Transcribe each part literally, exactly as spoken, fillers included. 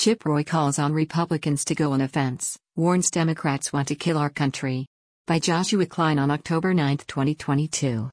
Chip Roy calls on Republicans to go on offense, warns Democrats want to kill our country. By Joshua Klein on October ninth, twenty twenty-two.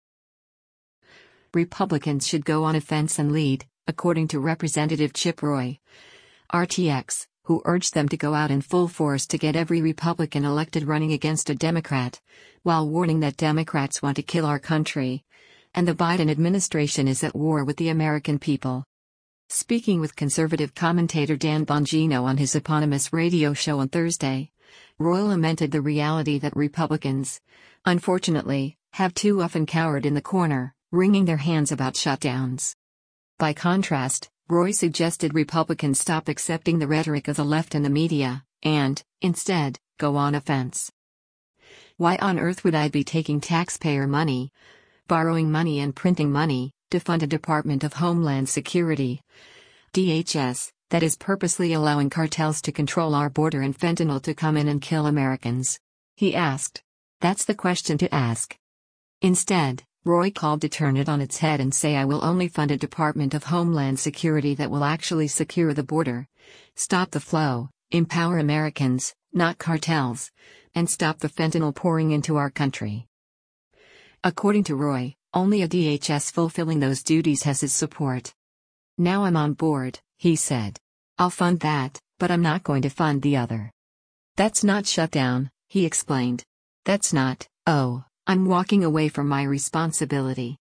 Republicans should go on offense and lead, according to Representative Chip Roy, R T X, who urged them to go out in full force to get every Republican elected running against a Democrat, while warning that Democrats want to kill our country, and the Biden administration is at war with the American people. Speaking with conservative commentator Dan Bongino on his eponymous radio show on Thursday, Roy lamented the reality that Republicans, unfortunately, have too often cowered in the corner, wringing their hands about shutdowns. By contrast, Roy suggested Republicans stop accepting the rhetoric of the left and the media, and, instead, go on offense. Why on earth would I be taking taxpayer money, borrowing money and printing money, to fund a Department of Homeland Security, D H S, that is purposely allowing cartels to control our border and fentanyl to come in and kill Americans? He asked. That's the question to ask. Instead, Roy called to turn it on its head and say I will only fund a Department of Homeland Security that will actually secure the border, stop the flow, empower Americans, not cartels, and stop the fentanyl pouring into our country. According to Roy, only a D H S fulfilling those duties has his support. Now I'm on board, he said. I'll fund that, but I'm not going to fund the other. That's not shutdown, he explained. That's not, oh, I'm walking away from my responsibility.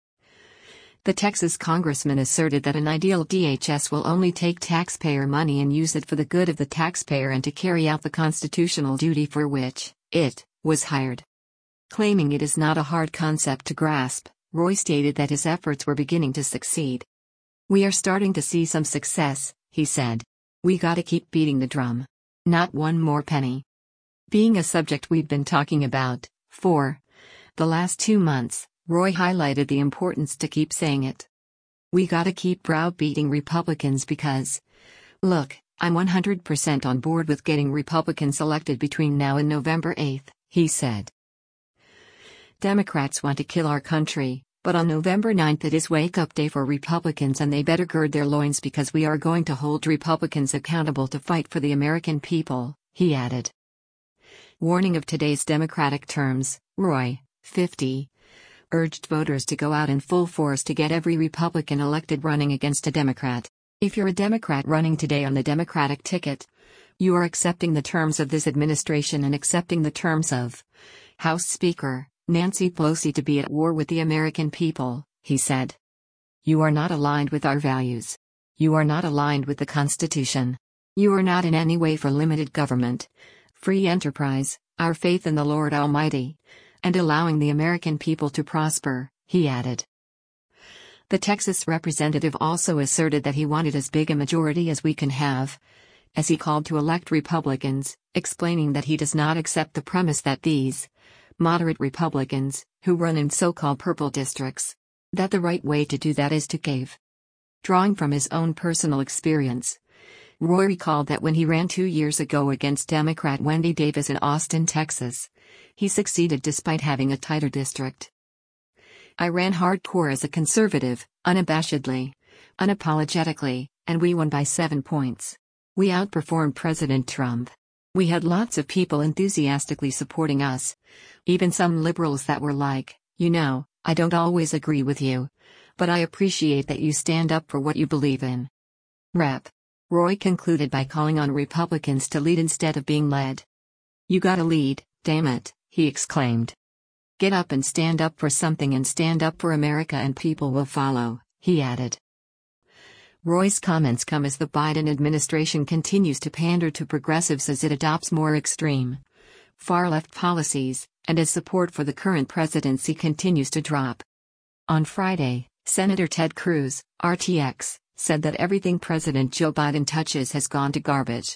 The Texas congressman asserted that an ideal D H S will only take taxpayer money and use it for the good of the taxpayer and to carry out the constitutional duty for which it was hired. Claiming it is not a hard concept to grasp, Roy stated that his efforts were beginning to succeed. We are starting to see some success, he said. We gotta keep beating the drum. Not one more penny. Being a subject we've been talking about, for the last two months, Roy highlighted the importance to keep saying it. We gotta keep browbeating Republicans because, look, I'm one hundred percent on board with getting Republicans elected between now and November eighth, he said. Democrats want to kill our country, but on November ninth it is wake-up day for Republicans and they better gird their loins because we are going to hold Republicans accountable to fight for the American people, he added. Warning of today's Democratic terms, Roy, fifty, urged voters to go out in full force to get every Republican elected running against a Democrat. If you're a Democrat running today on the Democratic ticket, you are accepting the terms of this administration and accepting the terms of House Speaker Nancy Pelosi to be at war with the American people, he said. You are not aligned with our values. You are not aligned with the Constitution. You are not in any way for limited government, free enterprise, our faith in the Lord Almighty, and allowing the American people to prosper, he added. The Texas representative also asserted that he wanted as big a majority as we can have, as he called to elect Republicans, explaining that he does not accept the premise that these moderate Republicans, who run in so-called purple districts, that the right way to do that is to cave. Drawing from his own personal experience, Roy recalled that when he ran two years ago against Democrat Wendy Davis in Austin, Texas, he succeeded despite having a tighter district. I ran hardcore as a conservative, unabashedly, unapologetically, and we won by seven points. We outperformed President Trump. We had lots of people enthusiastically supporting us. Even some liberals that were like, you know, I don't always agree with you, but I appreciate that you stand up for what you believe in. Rep. Roy concluded by calling on Republicans to lead instead of being led. You gotta lead, damn it, he exclaimed. Get up and stand up for something and stand up for America and people will follow, he added. Roy's comments come as the Biden administration continues to pander to progressives as it adopts more extreme, far-left policies, and as support for the current presidency continues to drop. On Friday, Senator Ted Cruz, R T X, said that everything President Joe Biden touches has gone to garbage.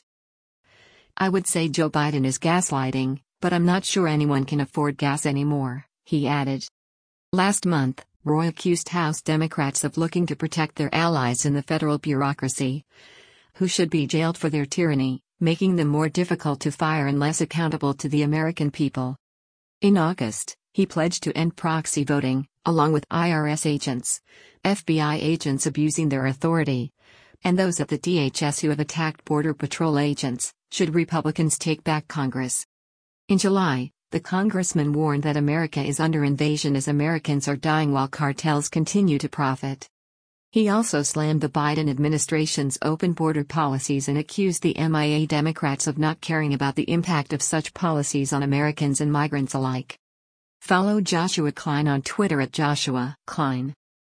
I would say Joe Biden is gaslighting, but I'm not sure anyone can afford gas anymore, he added. Last month, Roy accused House Democrats of looking to protect their allies in the federal bureaucracy, who should be jailed for their tyranny, making them more difficult to fire and less accountable to the American people. In August, he pledged to end proxy voting, along with I R S agents, F B I agents abusing their authority, and those at the D H S who have attacked Border Patrol agents, should Republicans take back Congress. In July, the congressman warned that America is under invasion as Americans are dying while cartels continue to profit. He also slammed the Biden administration's open border policies and accused the M I A Democrats of not caring about the impact of such policies on Americans and migrants alike. Follow Joshua Klein on Twitter at Joshua Klein.